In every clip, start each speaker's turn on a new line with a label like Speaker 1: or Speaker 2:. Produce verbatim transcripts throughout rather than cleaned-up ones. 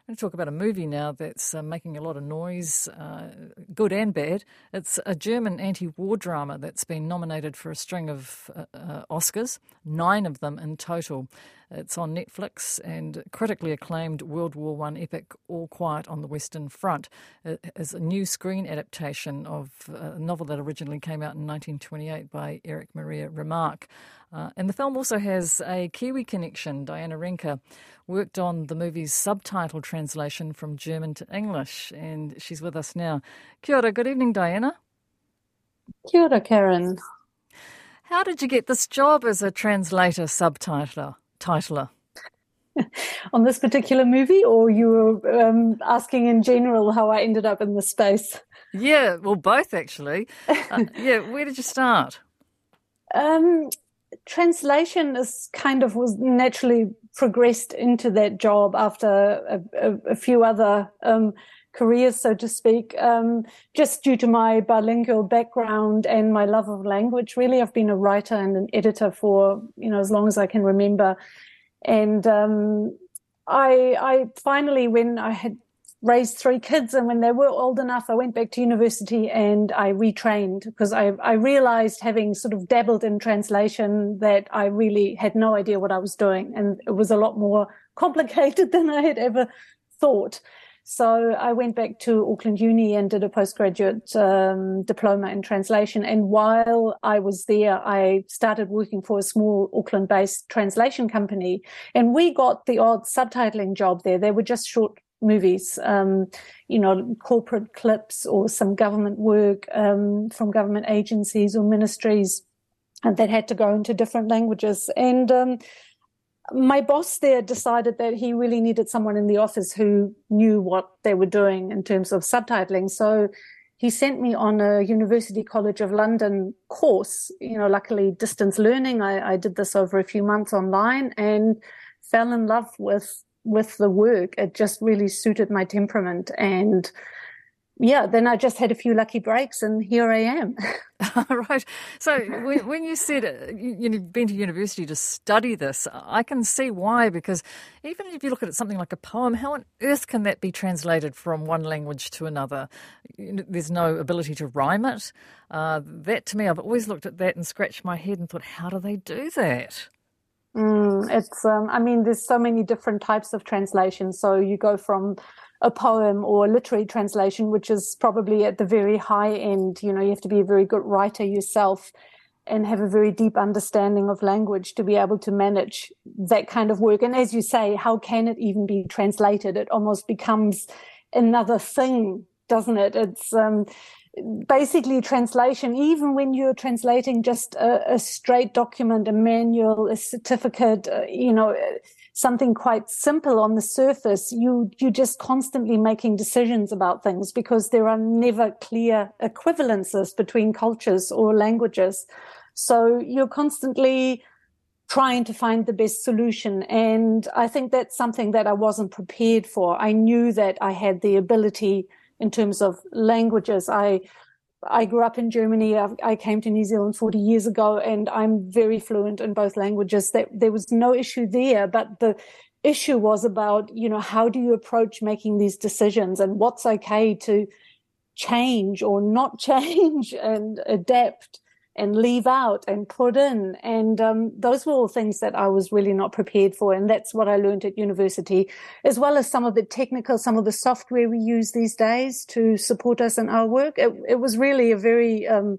Speaker 1: going to talk about a movie now that's uh, making a lot of noise, uh, good and bad. It's a German anti-war drama that's been nominated for a string of uh, uh, Oscars, nine of them in total. It's on Netflix, and critically acclaimed World War One epic All Quiet on the Western Front it is a new screen adaptation of a novel that originally came out in nineteen twenty-eight by Erich Maria Remarque. Uh, and the film also has a Kiwi connection. Diana Renker worked on the movie's subtitle translation from German to English, and she's with us now. Kia ora, good evening, Diana.
Speaker 2: Kia ora, Karen.
Speaker 1: How did you get this job as a translator subtitler? Titler?
Speaker 2: On this particular movie, or you were um, asking in general how I ended up in this space?
Speaker 1: Yeah, well, both actually. Uh, yeah, where did you start?
Speaker 2: Um, translation is kind of was naturally progressed into that job after a, a, a few other um, careers, so to speak, um, just due to my bilingual background and my love of language. Really, I've been a writer and an editor for, you know, as long as I can remember. And um, I, I finally, when I had raised three kids and when they were old enough, I went back to university and I retrained, because I, I realized, having sort of dabbled in translation, that I really had no idea what I was doing. And it was a lot more complicated than I had ever thought. So I went back to Auckland Uni and did a postgraduate um, diploma in translation. And while I was there, I started working for a small Auckland-based translation company. And we got the odd subtitling job there. They were just short movies, um, you know, corporate clips or some government work um, from government agencies or ministries, and that had to go into different languages. And um, my boss there decided that he really needed someone in the office who knew what they were doing in terms of subtitling. So he sent me on a University College of London course, you know, luckily distance learning. I, I did this over a few months online and fell in love with with the work. It just really suited my temperament. And yeah, then I just had a few lucky breaks and here I am.
Speaker 1: Right. So when, when you said uh, you, you've been to university to study this, I can see why, because even if you look at it, something like a poem, how on earth can that be translated from one language to another? There's no ability to rhyme it. Uh, that, to me, I've always looked at that and scratched my head and thought, how do they do that?
Speaker 2: Mm, it's, um, I mean, there's so many different types of translation. So you go from a poem or a literary translation, which is probably at the very high end. You know, you have to be a very good writer yourself and have a very deep understanding of language to be able to manage that kind of work. And as you say, how can it even be translated? It almost becomes another thing, doesn't it? It's um, basically translation. Even when you're translating just a, a straight document, a manual, a certificate, uh, you know, something quite simple on the surface, you, you're just constantly making decisions about things because there are never clear equivalences between cultures or languages. So you're constantly trying to find the best solution. And I think that's something that I wasn't prepared for. I knew that I had the ability in terms of languages. I I grew up in Germany. I, I came to New Zealand forty years ago, and I'm very fluent in both languages. That there was no issue there, but the issue was about, you know, how do you approach making these decisions and what's okay to change or not change and adapt and leave out and put in. And um, those were all things that I was really not prepared for. And that's what I learned at university, as well as some of the technical, some of the software we use these days to support us in our work. It, it was really a very um,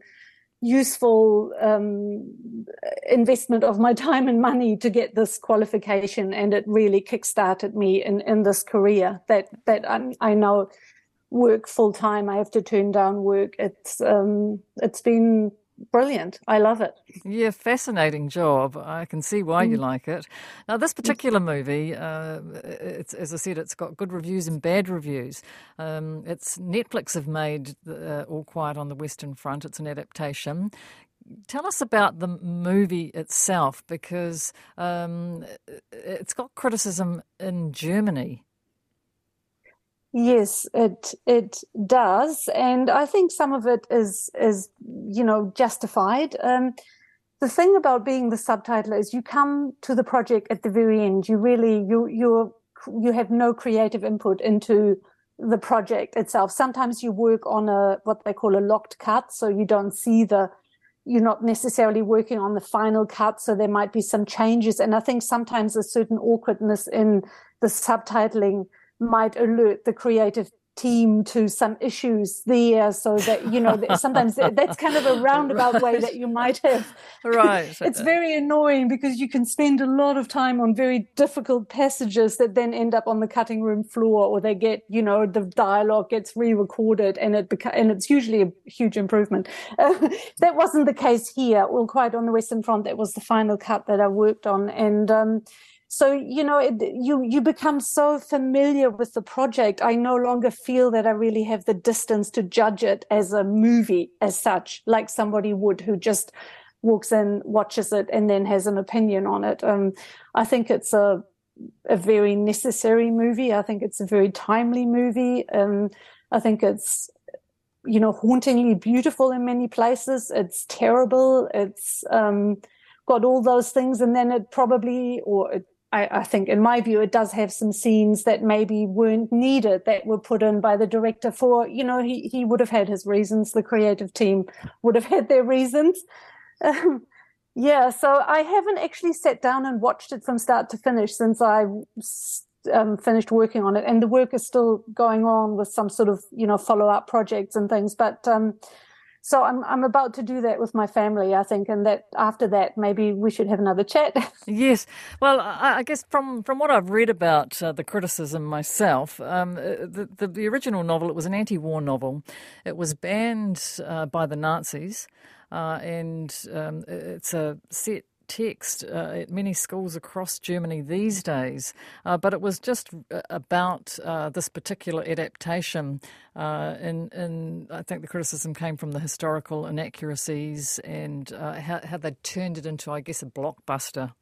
Speaker 2: useful um, investment of my time and money to get this qualification. And it really kickstarted me in, in this career that, that I, I now work full time. I have to turn down work. It's um, it's been brilliant. I love it.
Speaker 1: Yeah, fascinating job. I can see why mm. you like it. Now, this particular movie, uh, it's, as I said, it's got good reviews and bad reviews. Um, it's Netflix have made uh, All Quiet on the Western Front. It's an adaptation. Tell us about the movie itself, because um, it's got criticism in Germany.
Speaker 2: Yes, it it does, and I think some of it is is you know justified. Um, the thing about being the subtitler is you come to the project at the very end. You really you you're you have no creative input into the project itself. Sometimes you work on a what they call a locked cut, so you don't see the, you're not necessarily working on the final cut, so there might be some changes. And I think sometimes a certain awkwardness in the subtitling might alert the creative team to some issues there, so that, you know, sometimes that's kind of a roundabout right. way that you might have.
Speaker 1: Right.
Speaker 2: It's very annoying because you can spend a lot of time on very difficult passages that then end up on the cutting room floor, or they get, you know, the dialogue gets re-recorded, and it beca- and it's usually a huge improvement. Uh, that wasn't the case here. Well, quite on the Western Front, that was the final cut that I worked on. And um So, you know, it, you, you become so familiar with the project. I no longer feel that I really have the distance to judge it as a movie as such, like somebody would who just walks in, watches it, and then has an opinion on it. Um, I think it's a, a very necessary movie. I think it's a very timely movie. Um, I think it's, you know, hauntingly beautiful in many places. It's terrible. It's um, got all those things. And then it probably, or it, I, I think, in my view, it does have some scenes that maybe weren't needed, that were put in by the director for, you know, he, he would have had his reasons. The creative team would have had their reasons. Um, yeah, so I haven't actually sat down and watched it from start to finish since I um, finished working on it. And the work is still going on with some sort of, you know, follow-up projects and things. But um So I'm I'm about to do that with my family, I think, and that after that, maybe we should have another chat.
Speaker 1: Yes. Well, I, I guess from, from what I've read about uh, the criticism myself, um, the, the the original novel, it was an anti-war novel. It was banned uh, by the Nazis, uh, and um, it's a set text uh, at many schools across Germany these days, uh, but it was just about uh, this particular adaptation. Uh, in, in I think the criticism came from the historical inaccuracies and uh, how, how they turned it into, I guess, a blockbuster.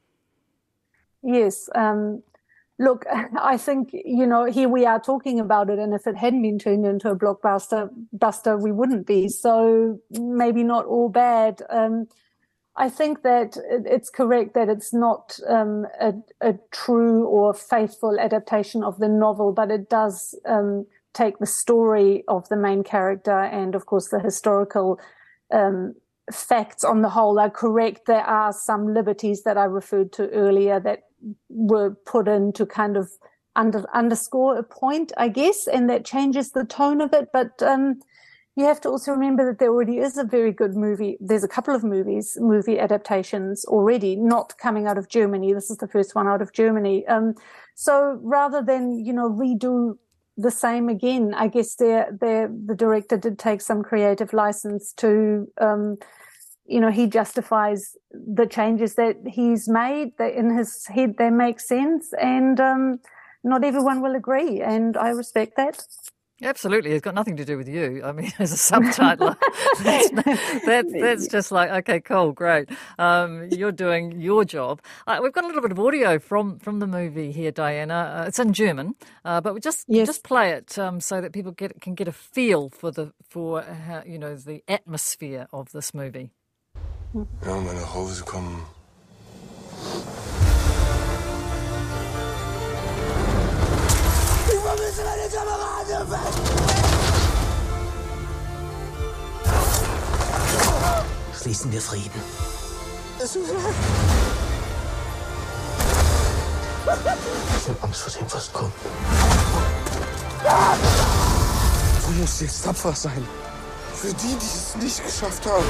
Speaker 2: Yes. Um, look, I think, you know, here we are talking about it, and if it hadn't been turned into a blockbuster, buster, we wouldn't be. So maybe not all bad. Um, I think that it's correct that it's not um, a, a true or faithful adaptation of the novel, but it does um, take the story of the main character, and, of course, the historical um, facts on the whole are correct. There are some liberties that I referred to earlier that were put in to kind of under, underscore a point, I guess, and that changes the tone of it. But um you have to also remember that there already is a very good movie. There's a couple of movies, movie adaptations already, not coming out of Germany. This is the first one out of Germany. Um, so rather than, you know, redo the same again, I guess they're, they're, the director did take some creative license to, um, you know, he justifies the changes that he's made. That in his head, they make sense. And um, not everyone will agree. And I respect that.
Speaker 1: Absolutely, it's got nothing to do with you. I mean, as a subtitler, that's, that, that's just like, okay, cool, great. Um, you're doing your job. Uh, we've got a little bit of audio from, from the movie here, Diana. Uh, it's in German, uh, but we just yes. just play it um, so that people get can get a feel for the for how, you know, the atmosphere of this movie.
Speaker 3: Ja, wenn wir nach Hause kommen.
Speaker 4: Schließen wir Frieden. Ich habe Angst vor dem, was kommt.
Speaker 3: Du musst jetzt tapfer sein. Für die, die es nicht geschafft haben.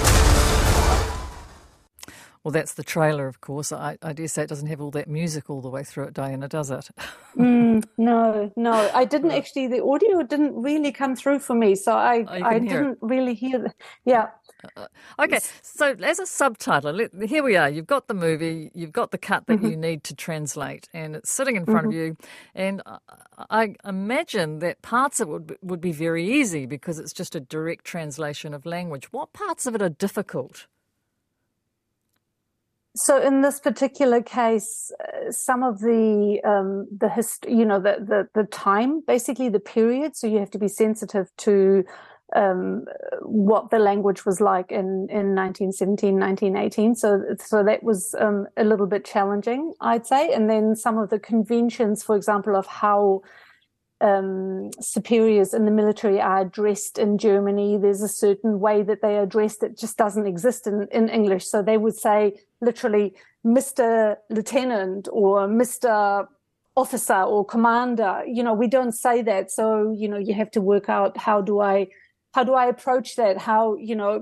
Speaker 1: Well, that's the trailer, of course. I, I dare say it doesn't have all that music all the way through it, Diana, does it?
Speaker 2: mm, no, no. I didn't actually, the audio didn't really come through for me, so I,
Speaker 1: oh,
Speaker 2: I didn't
Speaker 1: it.
Speaker 2: really hear the, yeah.
Speaker 1: Uh, okay, so as a subtitler, let, here we are. You've got the movie, you've got the cut that mm-hmm. you need to translate, and it's sitting in front mm-hmm. of you. And I, I imagine that parts of it would, would be very easy because it's just a direct translation of language. What parts of it are difficult?
Speaker 2: So in this particular case, uh, some of the um, the hist- you know the, the the time, basically the period. So you have to be sensitive to um, what the language was like in, in nineteen seventeen, nineteen eighteen. So, so that was um, a little bit challenging, I'd say. And then some of the conventions, for example, of how um, superiors in the military are addressed in Germany. There's a certain way that they are addressed that just doesn't exist in, in English. So they would say literally Mister Lieutenant or Mister Officer or Commander. You know, we don't say that. So, you know, you have to work out how do I How do I approach that? How, you know,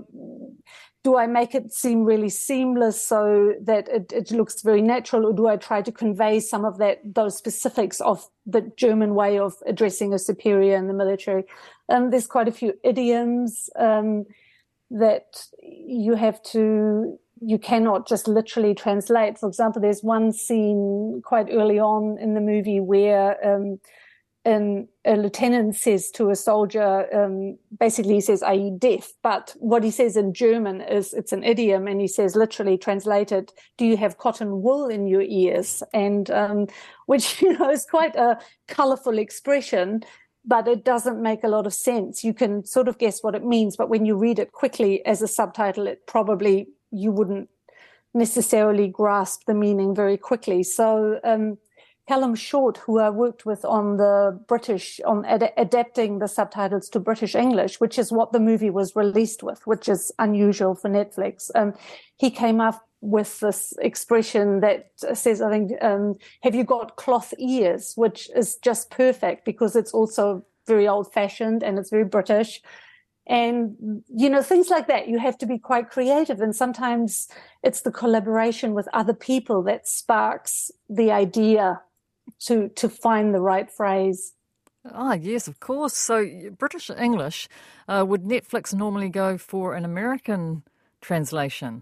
Speaker 2: do I make it seem really seamless so that it, it looks very natural, or do I try to convey some of that, those specifics of the German way of addressing a superior in the military? Um, there's quite a few idioms um, that you have to, you cannot just literally translate. For example, there's one scene quite early on in the movie where um, And a lieutenant says to a soldier, um, basically he says, "Are you deaf?" But what he says in German is, it's an idiom, and he says, literally translated, "Do you have cotton wool in your ears?" And um, which, you know, is quite a colorful expression, but it doesn't make a lot of sense. You can sort of guess what it means, but when you read it quickly as a subtitle, it probably, you wouldn't necessarily grasp the meaning very quickly. So, um, Callum Short, who I worked with on the British, on ad- adapting the subtitles to British English, which is what the movie was released with, which is unusual for Netflix. Um, he came up with this expression that says, I think, um, "Have you got cloth ears?" which is just perfect because it's also very old-fashioned and it's very British. And, you know, things like that, you have to be quite creative. And sometimes it's the collaboration with other people that sparks the idea to to find the right phrase.
Speaker 1: Ah, yes, of course. So British English, uh, would Netflix normally go for an American translation?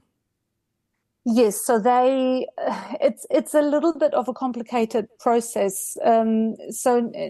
Speaker 2: Yes, so they, it's it's a little bit of a complicated process. Um, so,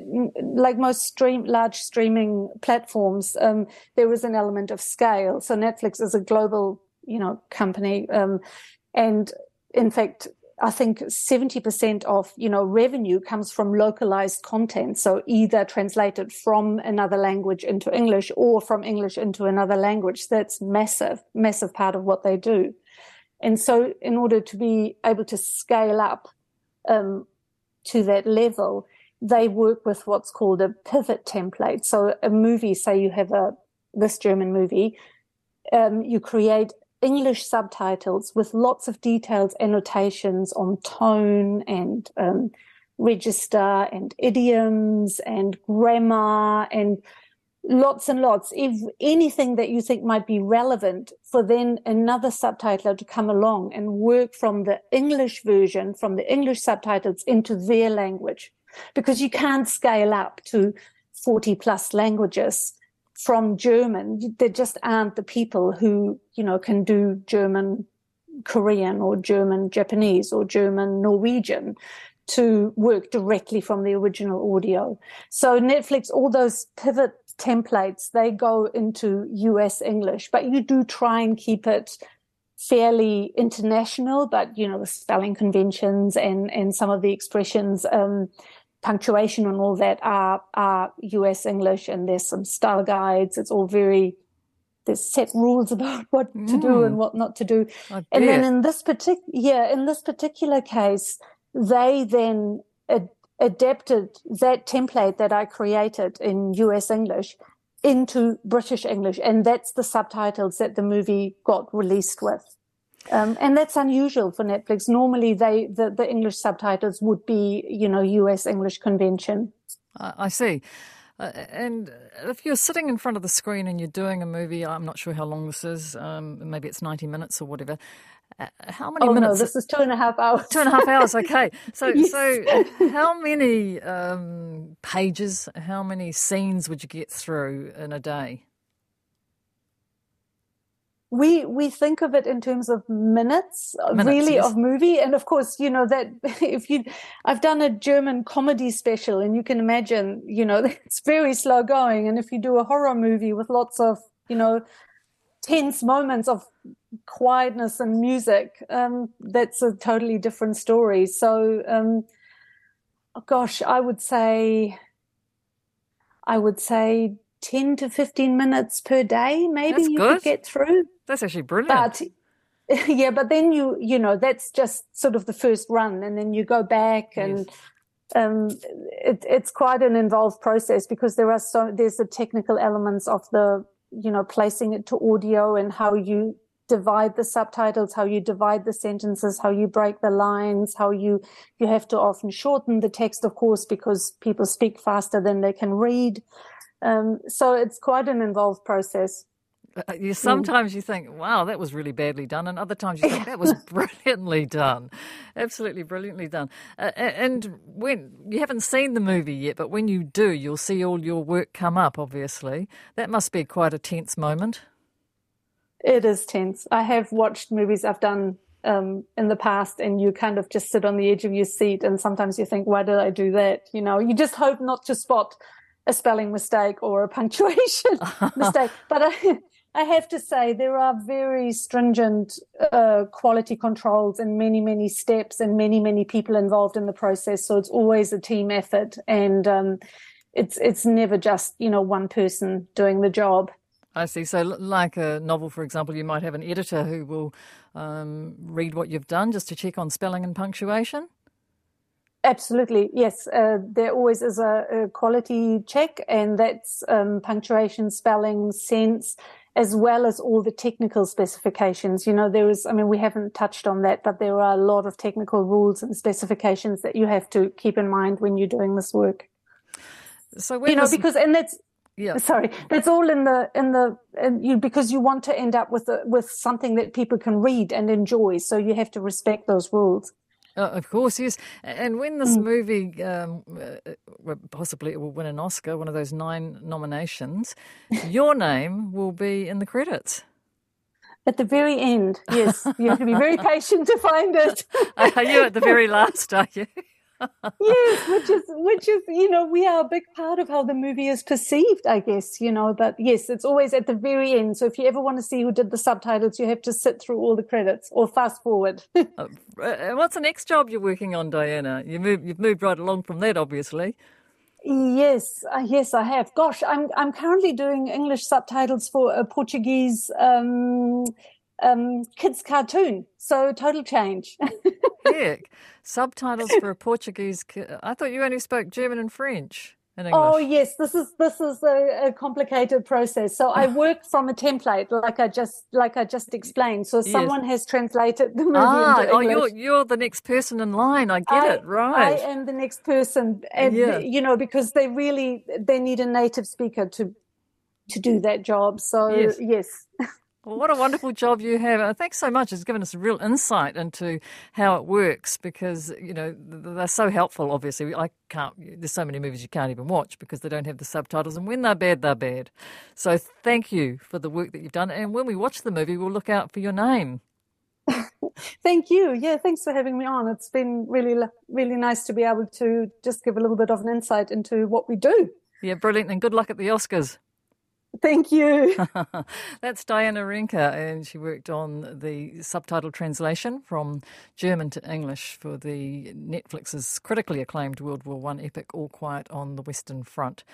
Speaker 2: like most stream large streaming platforms, um, there is an element of scale. So Netflix is a global, you know, company, um, and in fact, I think seventy percent of, you know, revenue comes from localized content. So either translated from another language into English or from English into another language. That's massive, massive part of what they do. And so in order to be able to scale up um, to that level, they work with what's called a pivot template. So a movie, say you have a this German movie, um, you create English subtitles with lots of detailed annotations on tone and um, register and idioms and grammar and lots and lots. If anything that you think might be relevant for then another subtitler to come along and work from the English version, from the English subtitles into their language, because you can't scale up to forty plus languages from German. There just aren't the people who, you know, can do German Korean or German Japanese or German Norwegian to work directly from the original audio. So Netflix, all those pivot templates, they go into U S English, but you do try and keep it fairly international, but, you know, the spelling conventions and, and some of the expressions, um, punctuation and all that are, are U S English, and there's some style guides. It's all very, there's set rules about what mm. to do and what not to do.
Speaker 1: Oh,
Speaker 2: and then in this particular, yeah, in this particular case, they then ad- adapted that template that I created in U S English into British English, and that's the subtitles that the movie got released with. Um, and that's unusual for Netflix. Normally, they the, the English subtitles would be, you know, U S English convention.
Speaker 1: Uh, I see. Uh, and if you're sitting in front of the screen and you're doing a movie, I'm not sure how long this is, um, maybe it's ninety minutes or whatever. Uh, how many
Speaker 2: oh,
Speaker 1: minutes?
Speaker 2: No, this is two and a half hours.
Speaker 1: Two and a half hours, okay. So,
Speaker 2: yes.
Speaker 1: so how many um, pages, how many scenes would you get through in a day?
Speaker 2: We we think of it in terms of minutes,
Speaker 1: minutes
Speaker 2: really,
Speaker 1: yes.
Speaker 2: of movie. And of course, you know, that if you, I've done a German comedy special, and you can imagine, you know, it's very slow going. And if you do a horror movie with lots of, you know, tense moments of quietness and music, um, that's a totally different story. So, um, oh gosh, I would say, I would say ten to fifteen minutes per day, maybe
Speaker 1: That's
Speaker 2: you
Speaker 1: good.
Speaker 2: could get through.
Speaker 1: That's actually brilliant.
Speaker 2: But yeah, but then you, you know, that's just sort of the first run, and then you go back and
Speaker 1: Yes.
Speaker 2: um, it, it's quite an involved process because there are so, there's the technical elements of the, you know, placing it to audio and how you divide the subtitles, how you divide the sentences, how you break the lines, how you, you have to often shorten the text, of course, because people speak faster than they can read. Um, so it's quite an involved process.
Speaker 1: Uh, You sometimes you think, wow, that was really badly done, and other times you think that was brilliantly done, absolutely brilliantly done. Uh, a- and when you haven't seen the movie yet, but when you do, you'll see all your work come up. Obviously, that must be quite a tense moment.
Speaker 2: It is tense. I have watched movies I've done um, in the past, and you kind of just sit on the edge of your seat, and sometimes you think, why did I do that? You know, you just hope not to spot a spelling mistake or a punctuation mistake. But I, I have to say there are very stringent uh, quality controls and many, many steps and many, many people involved in the process. So it's always a team effort, and um, it's it's never just, you know, one person doing the job.
Speaker 1: I see. So, l- like a novel, for example, you might have an editor who will um, read what you've done just to check on spelling and punctuation.
Speaker 2: Absolutely, yes. Uh, there always is a, a quality check, and that's um, punctuation, spelling, sense, as well as all the technical specifications. You know, there is, I mean, we haven't touched on that, but there are a lot of technical rules and specifications that you have to keep in mind when you're doing this work.
Speaker 1: So, when
Speaker 2: You know,
Speaker 1: this,
Speaker 2: because, and that's,
Speaker 1: yeah,
Speaker 2: sorry, that's all in the, in the, in you, because you want to end up with a, with something that people can read and enjoy. So you have to respect those rules.
Speaker 1: Uh, of course, yes. And when this movie, um, uh, well, possibly it will win an Oscar, one of those nine nominations, your name will be in the credits.
Speaker 2: At the very end, yes. You have to be very patient to find it.
Speaker 1: Are you at the very last, are you?
Speaker 2: Yes, which is, which is, you know, we are a big part of how the movie is perceived, I guess, you know, but yes, it's always at the very end. So if you ever want to see who did the subtitles, you have to sit through all the credits or fast forward.
Speaker 1: Uh, what's the next job you're working on, Diana? You move, you've moved right along from that, obviously.
Speaker 2: Yes, uh, yes, I have. Gosh, I'm I'm currently doing English subtitles for a Portuguese um, um, kids cartoon. So total change.
Speaker 1: Heck, subtitles for a Portuguese ki- I thought you only spoke German and French in English.
Speaker 2: Oh yes, this is this is a, a complicated process. So I work from a template, like I just like I just explained. So
Speaker 1: Yes.
Speaker 2: someone has translated the movie
Speaker 1: Ah,
Speaker 2: into
Speaker 1: oh,
Speaker 2: English.
Speaker 1: you're you're the next person in line. I get
Speaker 2: I,
Speaker 1: it, right?
Speaker 2: I am the next person, and
Speaker 1: Yeah.
Speaker 2: you know, because they really they need a native speaker to to do that job. So
Speaker 1: Yes.
Speaker 2: yes.
Speaker 1: Well, what a wonderful job you have. Uh, Thanks so much. It's given us a real insight into how it works because, you know, th- they're so helpful, obviously. I can't, there's so many movies you can't even watch because they don't have the subtitles. And when they're bad, they're bad. So thank you for the work that you've done. And when we watch the movie, we'll look out for your name.
Speaker 2: Thank you. Yeah, thanks for having me on. It's been really, really nice to be able to just give a little bit of an insight into what we do.
Speaker 1: Yeah, brilliant. And good luck at the Oscars.
Speaker 2: Thank you.
Speaker 1: That's Diana Renker, and she worked on the subtitle translation from German to English for the Netflix's critically acclaimed World War One epic All Quiet on the Western Front.